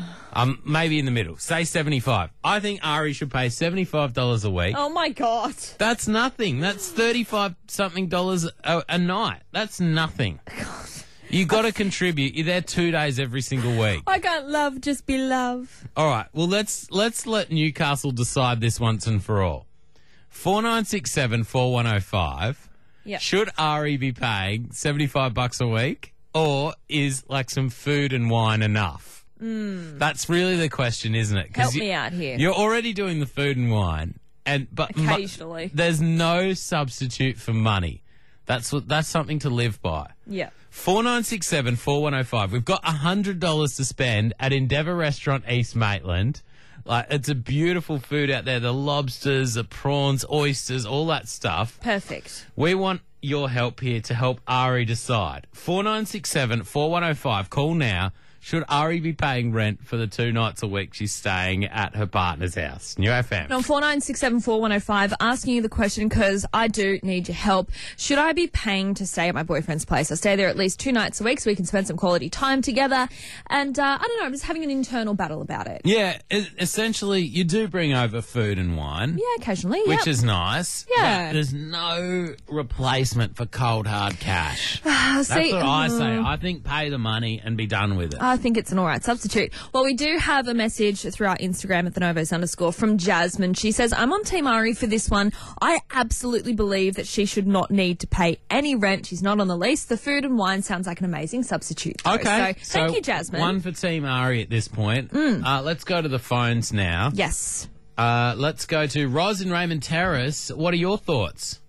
um, maybe in the middle. Say seventy-five. I think Ari should pay seventy-five dollars a week. Oh my God. That's nothing. That's thirty-five something dollars a, a night. That's nothing. You got to contribute. You're there two days every single week. Why can't love just be love? All right. Well, let's let's let Newcastle decide this once and for all. Four nine six seven four one zero five. Yep. Should Ari be paying seventy-five bucks a week, or is like some food and wine enough? Mm. That's really the question, isn't it? 'Cause Help you- me out here. You're already doing the food and wine, and but mu- Occasionally. there's no substitute for money. That's what that's something to live by. Yeah. Four nine six seven four one zero five. We've got a hundred dollars to spend at Endeavour Restaurant East Maitland. Like, it's a beautiful food out there. The lobsters, the prawns, oysters, all that stuff. Perfect. We want your help here to help Ari decide. Four nine six seven four one zero five. Call now. Should Ari be paying rent for the two nights a week she's staying at her partner's house? New F M. On four nine six seven four one zero five, asking you the question because I do need your help. Should I be paying to stay at my boyfriend's place? I stay there at least two nights a week so we can spend some quality time together. And uh, I don't know, I'm just having an internal battle about it. Yeah, e- essentially, you do bring over food and wine. Yeah, occasionally. Which yep. is nice. Yeah. But there's no replacement for cold, hard cash. Ah, That's see, what I say. mm, I think pay the money and be done with it. I think it's an all right substitute. Well, we do have a message through our Instagram at the Novos underscore from Jasmine. She says, I'm on Team Ari for this one. I absolutely believe that she should not need to pay any rent. She's not on the lease. The food and wine sounds like an amazing substitute, though. Okay. So, thank you, Jasmine. One for Team Ari at this point. Uh, let's go to the phones now. Yes. Uh, let's go to Roz in Raymond Terrace. What are your thoughts?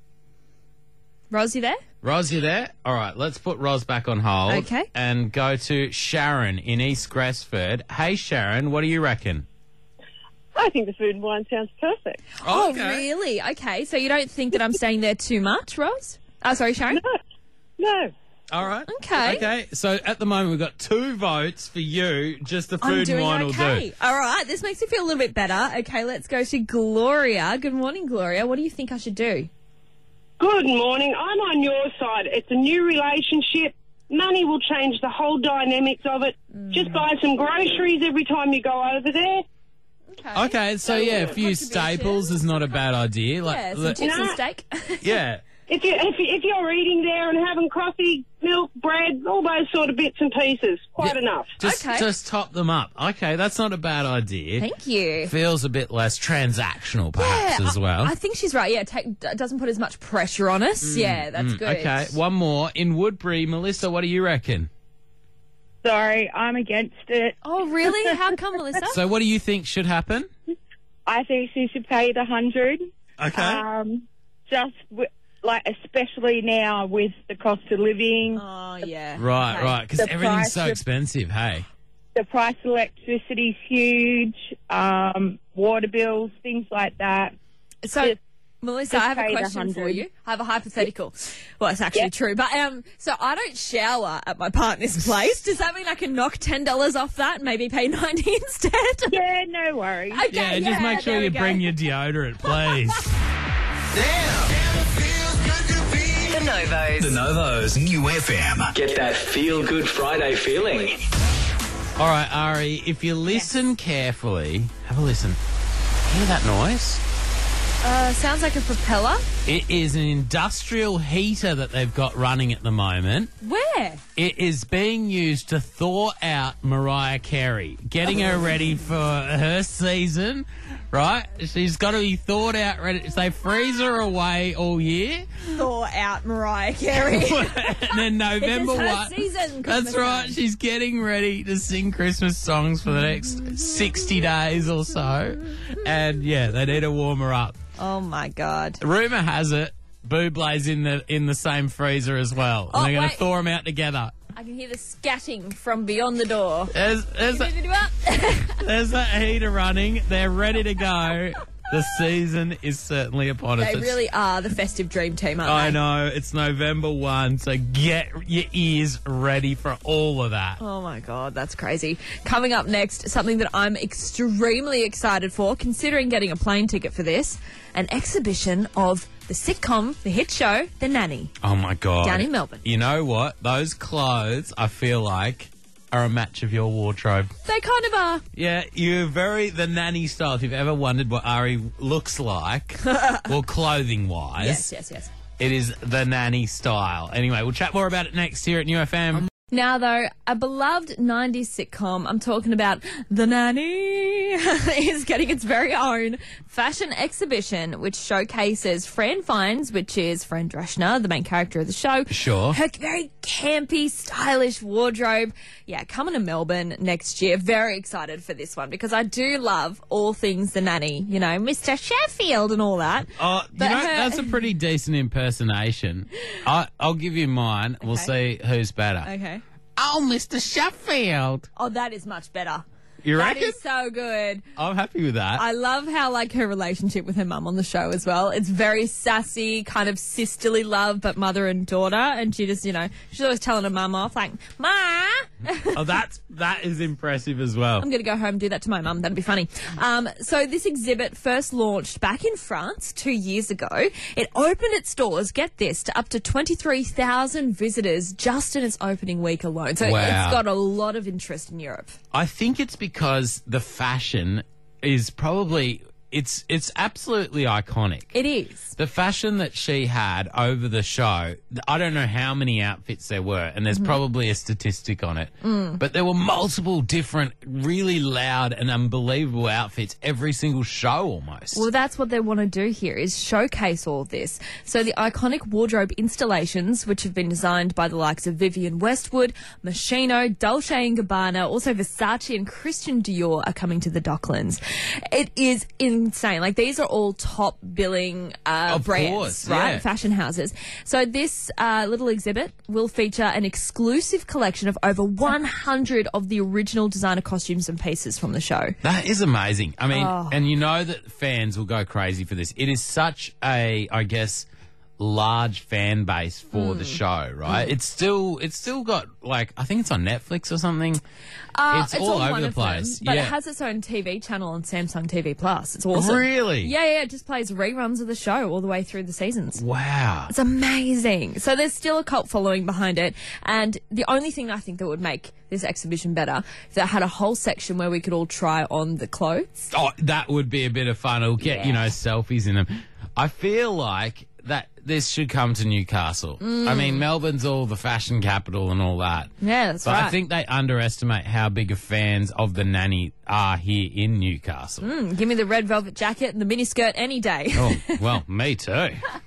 Rosie there? Roz, you there? All right, let's put Roz back on hold. Okay. And go to Sharon in East Gresford. Hey, Sharon, what do you reckon? I think the food and wine sounds perfect. Oh, really? Okay. So you don't think that I'm staying there too much, Roz? Oh, sorry, Sharon? No. All right. Okay. Okay. So at the moment we've got two votes for you. Just the I'm food and doing wine okay. will do. All right. This makes me feel a little bit better. Okay, let's go to Gloria. Good morning, Gloria. What do you think I should do? Good morning. I'm on your side. It's a new relationship. Money will change the whole dynamics of it. Mm. Just buy some groceries every time you go over there. Okay. Okay. So yeah, a few Contribution. staples is not a bad idea. Like, Yeah, some le- chips and Nah. steak. yeah. If, you, if, you, if you're eating there and having coffee, milk, bread, all those sort of bits and pieces, quite Yeah, enough. Just, Okay. just top them up. Okay, that's not a bad idea. Thank you. Feels a bit less transactional, perhaps, Yeah, as well. I, I think she's right. Yeah, take, d- doesn't put as much pressure on us. yeah, that's good. Mm, Okay, one more. In Woodbury, Melissa, what do you reckon? Sorry, I'm against it. Oh, really? How come, Melissa? So what do you think should happen? I think she should pay the hundred. Okay. Um, just w- like, especially now with the cost of living, Oh, yeah. Right, Okay. right, because The everything's price so of- expensive, hey? the price of electricity's huge, um, water bills, things like that. So, Just- Melissa, just I have a pay the question for hundred. you. I have a hypothetical. Well, it's actually Yep. true. But um, so I don't shower at my partner's place. Does that mean I can knock ten dollars off that and maybe pay ninety instead? Yeah, no worries. Okay, Yeah, just make sure there we you go. bring your deodorant, please. The Novos. The Novo's New F M. Get that feel good Friday feeling. All right, Ari, if you listen carefully, have a listen. Hear that noise? Uh, sounds like a propeller. It is an industrial heater that they've got running at the moment. Where? It is being used to thaw out Mariah Carey, getting her ready for her season, right? She's got to be thawed out, ready. So they freeze her away all year. Thaw out Mariah Carey. And then November This is her one. season, That's Christmas right. time. She's getting ready to sing Christmas songs for the next sixty days or so. And yeah, they need to warm her up. Oh my God. Rumour has it Bublé's in the in the same freezer as well. Oh, and they're going wait. to thaw them out together. I can hear the scatting from beyond the door. There's, there's, a, Up. there's that heater running. They're ready to go. The season is certainly upon us. They It's- really are the festive dream team, aren't I they? know. It's November first, so get your ears ready for all of that. Oh my God, that's crazy. Coming up next, something that I'm extremely excited for, considering getting a plane ticket for this, an exhibition of the sitcom, the hit show, The Nanny. Oh, my God. Down in Melbourne. You know what? Those clothes, I feel like, are a match of your wardrobe. They kind of are. Yeah, you're very the nanny style. If you've ever wondered what Ari looks like, well, clothing-wise, Yes, yes, yes. it is the nanny style. Anyway, we'll chat more about it next here at New F M. Now, though, a beloved nineties sitcom, I'm talking about The Nanny, is getting its very own fashion exhibition, which showcases Fran Fines, which is Fran Drescher, the main character of the show. Sure. Her very campy, stylish wardrobe. Yeah, coming to Melbourne next year. Very excited for this one because I do love all things The Nanny. You know, Mister Sheffield and all that. Oh, you But know, her- that's a pretty decent impersonation. I, I'll give you mine. We'll see who's better. Okay. Oh, Mister Sheffield. Oh, that is much better. You That reckon? is so good. I'm happy with that. I love how, like, her relationship with her mum on the show as well. It's very sassy, kind of sisterly love, but mother and daughter. And she just, you know, she's always telling her mum off, like, Ma! Oh, that's that is impressive as well. I'm going to go home and do that to my mum. That'd be funny. Um, so this exhibit first launched back in France two years ago. It opened its doors, get this, to up to twenty-three thousand visitors just in its opening week alone. So Wow. it's got a lot of interest in Europe. I think it's because the fashion is probably it's it's absolutely iconic. It is. The fashion that she had over the show, I don't know how many outfits there were, and there's Mm-hmm. probably a statistic on it, Mm. but there were multiple different, really loud and unbelievable outfits every single show almost. Well, that's what they want to do here is showcase all of this. So the iconic wardrobe installations, which have been designed by the likes of Vivienne Westwood, Moschino, Dolce and Gabbana, also Versace and Christian Dior are coming to the Docklands. It is insane. Like, these are all top billing uh, Of brands, course, right? yeah. Fashion houses. So this uh, little exhibit will feature an exclusive collection of over one hundred of the original designer costumes and pieces from the show. That is amazing. I mean, Oh. and you know that fans will go crazy for this. It is such a, I guess, large fan base for Mm. the show, right? It's still, it's still got like, I think it's on Netflix or something. Uh, It's all on over one the of them, place, but yeah. it has its own T V channel on Samsung T V Plus. It's awesome. Really? Yeah, yeah. It just plays reruns of the show all the way through the seasons. Wow. It's amazing. So there's still a cult following behind it, and the only thing I think that would make this exhibition better is that it had a whole section where we could all try on the clothes. Oh, that would be a bit of fun. It'll get, you Yeah. know, selfies in them. I feel like that this should come to Newcastle. I mean, Melbourne's all the fashion capital and all that. Yeah, that's But right. I think they underestimate how big of fans of the nanny are here in Newcastle. Mm, give me the red velvet jacket and the miniskirt any day. Oh, well, me too.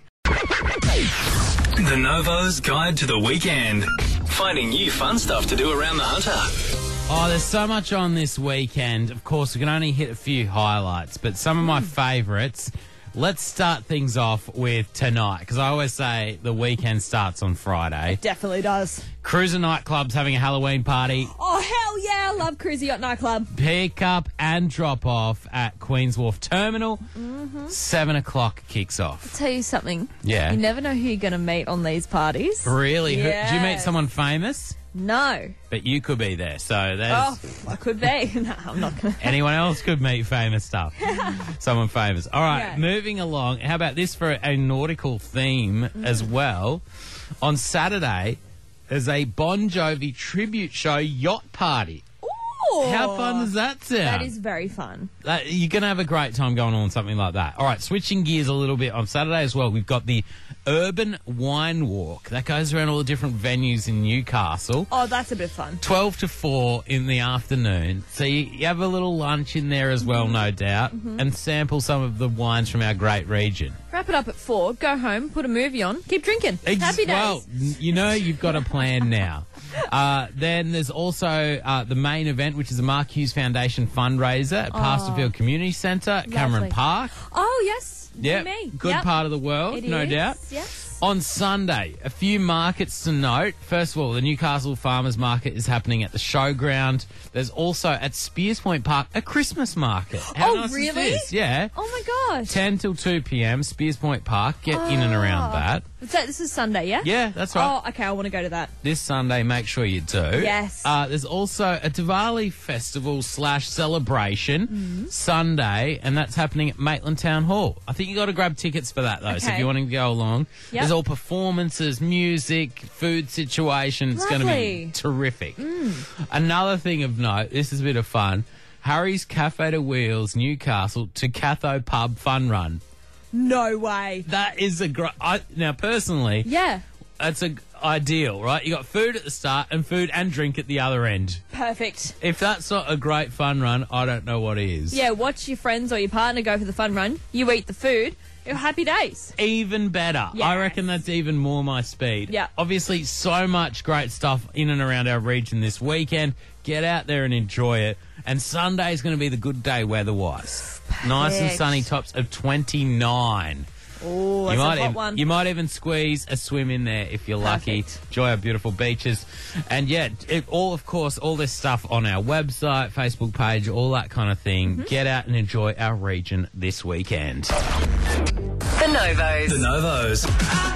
The Novo's Guide to the Weekend. Finding new fun stuff to do around the Hunter. Oh, there's so much on this weekend. Of course, we can only hit a few highlights, but some of my favourites. Let's start things off with tonight, because I always say the weekend starts on Friday. Definitely does. Cruiser Nightclub's having a Halloween party. Oh, hell yeah. I love Cruisy Yacht Nightclub. Pick up and drop off at Queen's Wharf Terminal. Mm-hmm. Seven o'clock kicks off. Tell you something. Yeah. You never know who you're going to meet on these parties. Really? Who, did you meet Yes. someone famous? No. But you could be there, so there's... Oh, I could be. No, I'm not going to. Anyone else could meet famous stuff. Someone famous. All right, Yeah. moving along. How about this for a nautical theme Mm. as well? On Saturday, there's a Bon Jovi tribute show yacht party. Ooh. How fun does that sound? That is very fun. That- you're going to have a great time going on something like that. All right, switching gears a little bit on Saturday as well, we've got the Urban Wine Walk. That goes around all the different venues in Newcastle. Oh, that's a bit fun. twelve to four in the afternoon. So you, you have a little lunch in there as well, no doubt, Mhm. and sample some of the wines from our great region. Wrap it up at four, go home, put a movie on, keep drinking. Ex- Happy days. Well, n- you know you've got a plan now. Uh, then there's also uh, the main event, which is the Mark Hughes Foundation fundraiser at Oh. Pasterfield Community Centre at Cameron Lovely. Park. Oh, yes. Yeah, Me. good Yep. part of the world, It no is, doubt. Yes. On Sunday, a few markets to note. First of all, the Newcastle Farmers Market is happening at the Showground. There's also at Spears Point Park a Christmas market. How Oh, nice is really? this? Yeah. Oh, my gosh. ten till two p.m, Spears Point Park. Get in and around Oh. that. So this is Sunday, yeah? Yeah, that's right. Oh, okay, I want to go to that. This Sunday, make sure you do. Yes. Uh, there's also a Diwali festival slash celebration Mm-hmm. Sunday, and that's happening at Maitland Town Hall. I think you got to grab tickets for that though. So if Okay. you're wanting to go along, Yep. there's all performances, music, food situation. It's going to Lovely. be terrific. Mm. Another thing of note. This is a bit of fun. Harry's Cafe to Wheels, Newcastle to Catho Pub Fun Run. No way. That is a great. Now, personally, Yeah. that's a ideal, right? You got food at the start and food and drink at the other end. Perfect. If that's not a great fun run, I don't know what is. Yeah, watch your friends or your partner go for the fun run. You eat the food. You're happy days. Even better. Yes. I reckon that's even more my speed. Yeah. Obviously, so much great stuff in and around our region this weekend. Get out there and enjoy it. And Sunday's going to be the good day weather-wise. Nice and Perfect. sunny, tops of twenty-nine. Oh, You that's might, a hot even, one. you might even squeeze a swim in there if you're lucky. Perfect. Enjoy our beautiful beaches. And yeah, it, all of course, all this stuff on our website, Facebook page, all that kind of thing. Mm-hmm. Get out and enjoy our region this weekend. The Novos. The Novos.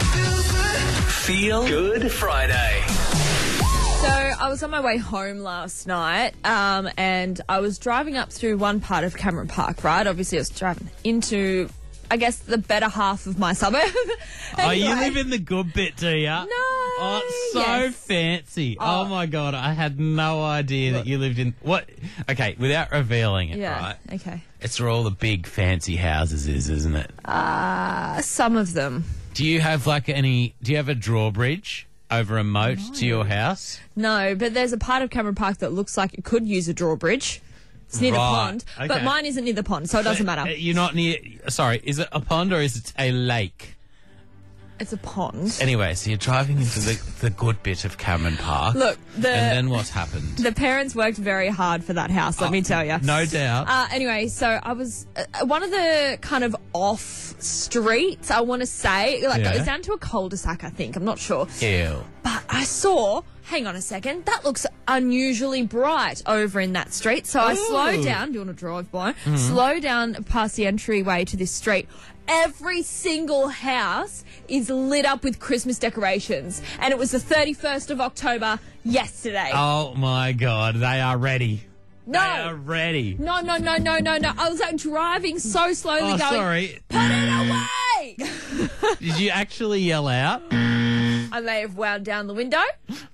Feel Good Friday. So I was on my way home last night, um, and I was driving up through one part of Cameron Park, right? Obviously, I was driving into, I guess, the better half of my suburb. Oh, you Anyway. live in the good bit, do you? No. Oh, it's so yes. fancy. Oh. Oh. my God, I had no idea that you lived in... What? Okay, without revealing it, Yeah. right? Okay. It's where all the big fancy houses is, isn't it? Uh, some of them. Do you have like any... Do you have a drawbridge over a moat to your house? No, but there's a part of Cameron Park that looks like it could use a drawbridge. It's near the Right, pond, okay. but mine isn't near the pond, so it doesn't Uh, matter. You're not near... Sorry, is it a pond or is it a lake? It's a pond. Anyway, so you're driving into the, the good bit of Cameron Park. Look, the And then what's happened? the parents worked very hard for that house, let me tell you. No doubt. Uh, anyway, so I was uh, one of the kind of off streets, I want to say. Like, Yeah. it goes down to a cul-de-sac, I think. I'm not sure. Ew. But I saw, hang on a second, that looks unusually bright over in that street. So I slowed Ooh. down, doing a drive-by, Mm-hmm. slow down past the entryway to this street. Every single house is lit up with Christmas decorations. And it was the thirty-first of October yesterday. Oh my God, they are ready. no. They are ready. No, no, no, no, no, no. I was like driving so slowly Oh, going, sorry. put it away! Did you actually yell out? I may have wound down the window,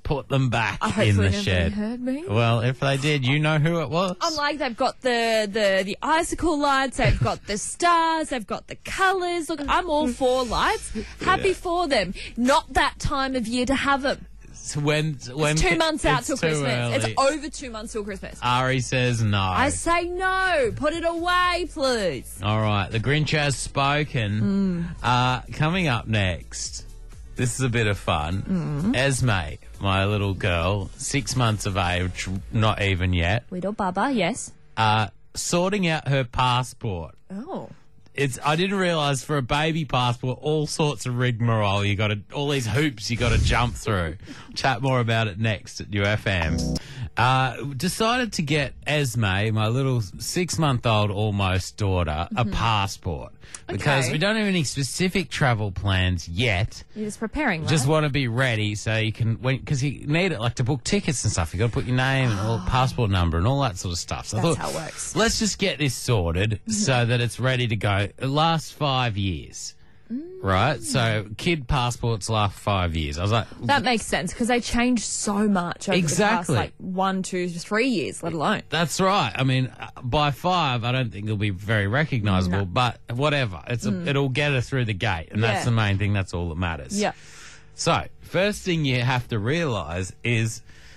put them back I in hopefully the nobody shed. heard me. Well, if they did, you know who it was. I'm like, they've got the, the, the icicle lights, they've got the stars, they've got the colours. Look, I'm all for lights. Happy Yeah. for them. Not that time of year to have them. So when, when It's two months out it's till too Christmas. early. It's over two months till Christmas. Ari says no. I say no. Put it away, please. All right, the Grinch has spoken. Mm. Uh, coming up next, this is a bit of fun. Mm. Esme, my little girl, six months of age, not even yet, Little Bubba, yes. uh, sorting out her passport. Oh. It's. I didn't realise for a baby passport, all sorts of rigmarole. You got to all these hoops you got to jump through. Chat more about it next at U F M. Uh, decided to get Esme, my little six-month-old almost daughter, a passport because Okay. we don't have any specific travel plans yet. You're just preparing, right? Just want to be ready so you can, because you need it like to book tickets and stuff. You got to put your name and all passport number and all that sort of stuff. So I That's thought, how it works. let's just get this sorted so that it's ready to go. It lasts five years, right? So kid passports last five years. I was like, That makes sense because they changed so much over Exactly. the past, like, one, two, three years, let alone. that's right. I mean, uh, by five, I don't think it'll be very recognisable, No. but whatever. It's a, it'll get her through the gate, and that's Yeah. the main thing. That's all that matters. Yeah. So, first thing you have to realise is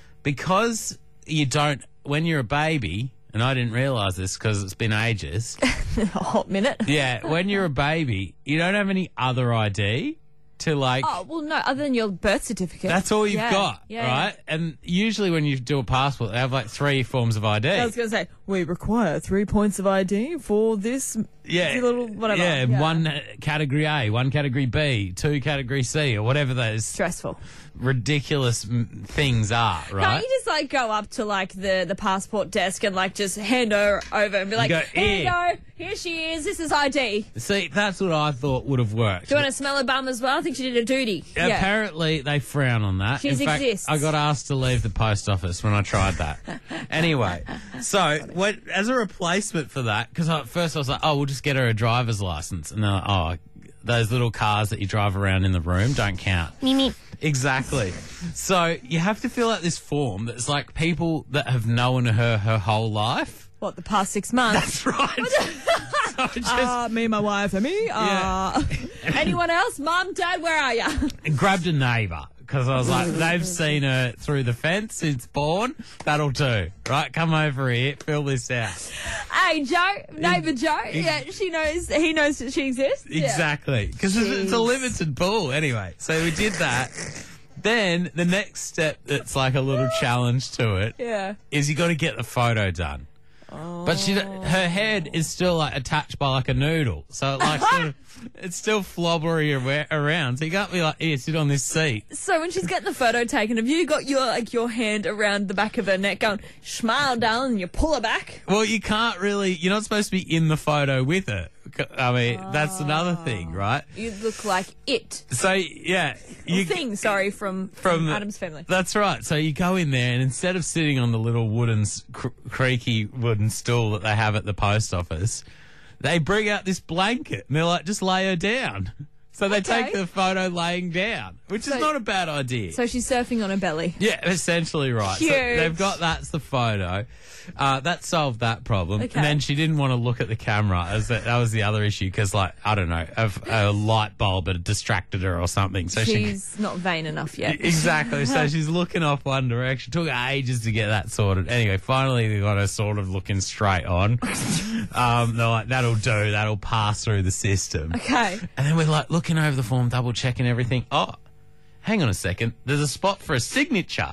because you don't, when you're a baby, and I didn't realise this because it's been ages. A hot minute. Yeah, when you're a baby, you don't have any other I D to like. Oh, well, no, other than your birth certificate. That's all you've Yeah, got, yeah, right? And usually when you do a passport, they have like three forms of I D. I was going to say, we require three points of I D for this yeah, little whatever. Yeah, one uh, category A, one category B, two category C, or whatever those Stressful. ridiculous m- things are, Can't right? you just, like, go up to, like, the, the passport desk and, like, just hand her over and be like, go, here you "Here." go, here she is, this is I D. See, that's what I thought would have worked. Do you want to smell her bum as well? I think she did her duty. Yeah. Apparently, they frown on that. She's In fact, exists. I got asked to leave the post office when I tried that. Anyway, so when, as a replacement for that, because at first I was like, oh, we'll just get her a driver's license. And they're like, oh, those little cars that you drive around in the room don't count. Exactly. So you have to fill out this form that's like people that have known her her whole life. What, the past six months? That's right. So just Uh, me, my wife, and me. Uh, anyone else? Mum, Dad, where are you? grabbed a neighbour because I was like, they've seen her through the fence since born. That'll do. Right, come over here, fill this out. Hey, Joe, neighbour Joe. Yeah, she knows. He knows that she exists. Yeah. Exactly. Because it's, it's a Jeez. limited pool anyway. So we did that. Then the next step that's like a little challenge to it Yeah. is you got to get the photo done. But she, her head is still like attached by like a noodle, so it like sort of, it's still flobbery ar- around. So you can't be like, here, sit on this seat. So when she's getting the photo taken, have you got your like your hand around the back of her neck, going, "Smile, darling," and you pull her back? Well, you can't really. You're not supposed to be in the photo with her. I mean, that's another thing, right? You look like it. So yeah, you Thing, sorry, from from the- Adam's Family. That's right. So you go in there, and instead of sitting on the little wooden, s- cr- creaky wooden stool that they have at the post office, they bring out this blanket, and they're like, just lay her down. So they Okay. take the photo laying down, which So- is not a bad idea. So she's surfing on her belly. Yeah, essentially right. So Cute. they've got that's the photo. Uh, that solved that problem. Okay. And then she didn't want to look at the camera. As that, that was the other issue because, like, I don't know, a, a light bulb had distracted her or something. So she She's not vain enough yet. exactly. So she's looking off one direction. Took ages to get that sorted. Anyway, finally they got her sort of looking straight on. Um, they're like, that'll do. That'll pass through the system. Okay. And then we're like looking over the form, double checking everything. Oh, hang on a second. There's a spot for a signature.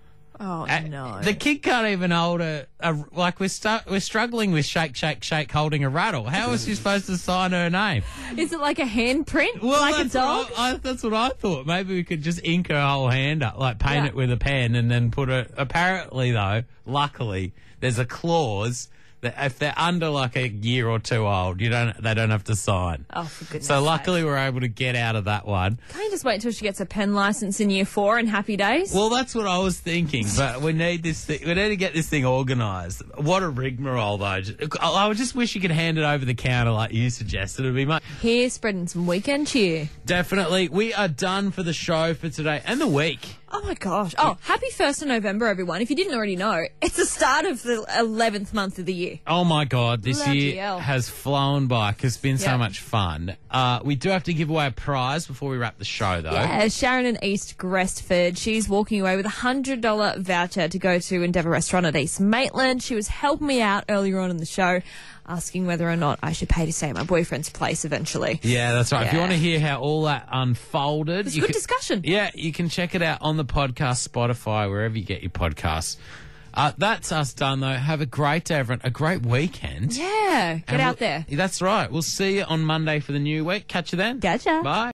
Oh Uh, no. The kid can't even hold a, a like we're stu- we're struggling with shake, shake, shake, holding a rattle. How is she supposed to sign her name? Is it like a handprint? Well, like a that's dog? What I, I, that's what I thought. Maybe we could just ink her whole hand up, like paint Yeah. it with a pen, and then put it. Apparently, though, luckily, there's a clause that if they're under like a year or two old, you don't they don't have to sign. Oh, for goodness So sake. luckily, we're able to get out of that one. Can't you just wait until she gets a pen license in year four and happy days? Well, that's what I was thinking, but we need this thing. We need to get this thing organised. What a rigmarole, though. I I would just wish you could hand it over the counter like you suggested. It'd be much. Here's spreading some weekend cheer. Definitely. We are done for the show for today and the week. Oh, my gosh. Oh, happy first of November, everyone. If you didn't already know, it's the start of the eleventh month of the year. Oh, my God. This Bloody year hell. has flown by because it's been so Yeah. much fun. Uh, we do have to give away a prize before we wrap the show, though. Yeah, Sharon in East Grestford. She's walking away with a one hundred dollars voucher to go to Endeavour Restaurant at East Maitland. She was helping me out earlier on in the show, asking whether or not I should pay to stay at my boyfriend's place eventually. Yeah, that's right. If you Yeah. want to hear how all that unfolded, It's a you good can- discussion. Yeah, you can check it out on the podcast, Spotify, wherever you get your podcasts. Uh, that's us done, though. Have a great day, everyone. A great weekend. Yeah, get And out we'll- there. That's right. We'll see you on Monday for the new week. Catch you then. Gotcha. Bye.